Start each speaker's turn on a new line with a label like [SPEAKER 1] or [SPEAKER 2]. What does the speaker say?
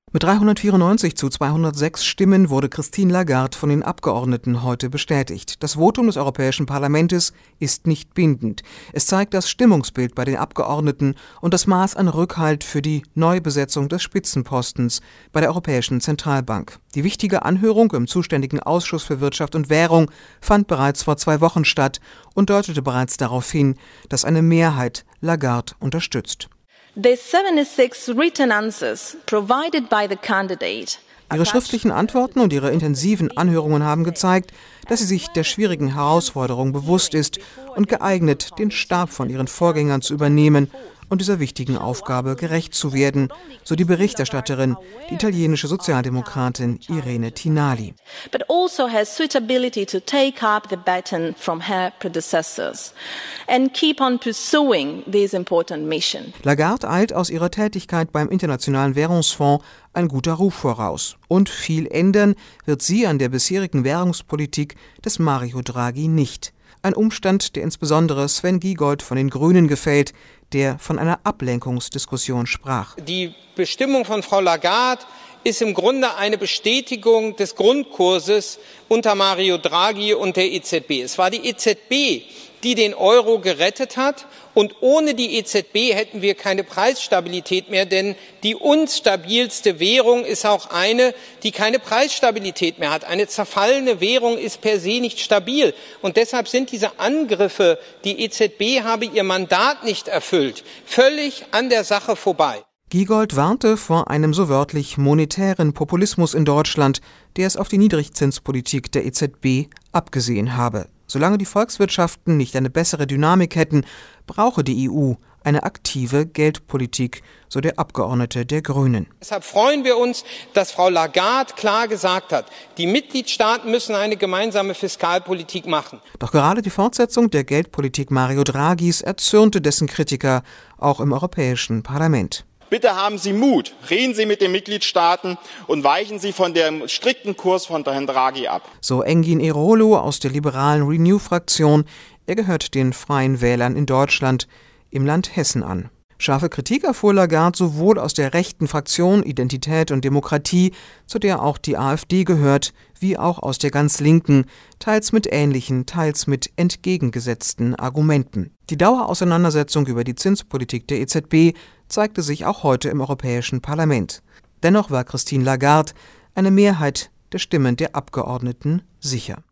[SPEAKER 1] Mit 394 zu 206 Stimmen wurde Christine Lagarde von den Abgeordneten heute bestätigt. Das Votum des Europäischen Parlaments ist nicht bindend. Es zeigt das Stimmungsbild bei den Abgeordneten und das Maß an Rückhalt für die Neubesetzung des Spitzenpostens bei der Europäischen Zentralbank. Die wichtige Anhörung im zuständigen Ausschuss für Wirtschaft und Währung fand bereits vor 2 Wochen statt und deutete bereits darauf hin, dass eine Mehrheit Lagarde unterstützt.
[SPEAKER 2] The 76 written answers provided by the candidate.
[SPEAKER 1] Ihre schriftlichen Antworten und ihre intensiven Anhörungen haben gezeigt, dass sie sich der schwierigen Herausforderung bewusst ist und geeignet, den Stab von ihren Vorgängern zu übernehmen und dieser wichtigen Aufgabe gerecht zu werden, so die Berichterstatterin, die italienische Sozialdemokratin Irene Tinali.
[SPEAKER 2] But also has suitability to take up the baton from her predecessors and keep on pursuing this important mission.
[SPEAKER 1] Lagarde eilt aus ihrer Tätigkeit beim Internationalen Währungsfonds ein guter Ruf voraus. Und viel ändern wird sie an der bisherigen Währungspolitik des Mario Draghi nicht. Ein Umstand, der insbesondere Sven Giegold von den Grünen gefällt, der von einer Ablenkungsdiskussion sprach.
[SPEAKER 3] Die Bestimmung von Frau Lagarde ist im Grunde eine Bestätigung des Grundkurses unter Mario Draghi und der EZB. Es war die EZB, die den Euro gerettet hat, und ohne die EZB hätten wir keine Preisstabilität mehr, denn die uns stabilste Währung ist auch eine, die keine Preisstabilität mehr hat. Eine zerfallene Währung ist per se nicht stabil, und deshalb sind diese Angriffe, die EZB habe ihr Mandat nicht erfüllt, völlig an der Sache vorbei.
[SPEAKER 1] Giegold warnte vor einem so wörtlich monetären Populismus in Deutschland, der es auf die Niedrigzinspolitik der EZB abgesehen habe. Solange die Volkswirtschaften nicht eine bessere Dynamik hätten, brauche die EU eine aktive Geldpolitik, so der Abgeordnete der Grünen.
[SPEAKER 3] Deshalb freuen wir uns, dass Frau Lagarde klar gesagt hat, die Mitgliedstaaten müssen eine gemeinsame Fiskalpolitik machen.
[SPEAKER 1] Doch gerade die Fortsetzung der Geldpolitik Mario Draghis erzürnte dessen Kritiker auch im Europäischen Parlament.
[SPEAKER 4] Bitte haben Sie Mut, reden Sie mit den Mitgliedstaaten und weichen Sie von dem strikten Kurs von Herrn Draghi ab.
[SPEAKER 1] So Engin Erolo aus der liberalen Renew-Fraktion. Er gehört den Freien Wählern in Deutschland im Land Hessen an. Scharfe Kritik erfuhr Lagarde sowohl aus der rechten Fraktion Identität und Demokratie, zu der auch die AfD gehört, wie auch aus der ganz Linken, teils mit ähnlichen, teils mit entgegengesetzten Argumenten. Die Dauerauseinandersetzung über die Zinspolitik der EZB zeigte sich auch heute im Europäischen Parlament. Dennoch war Christine Lagarde eine Mehrheit der Stimmen der Abgeordneten sicher.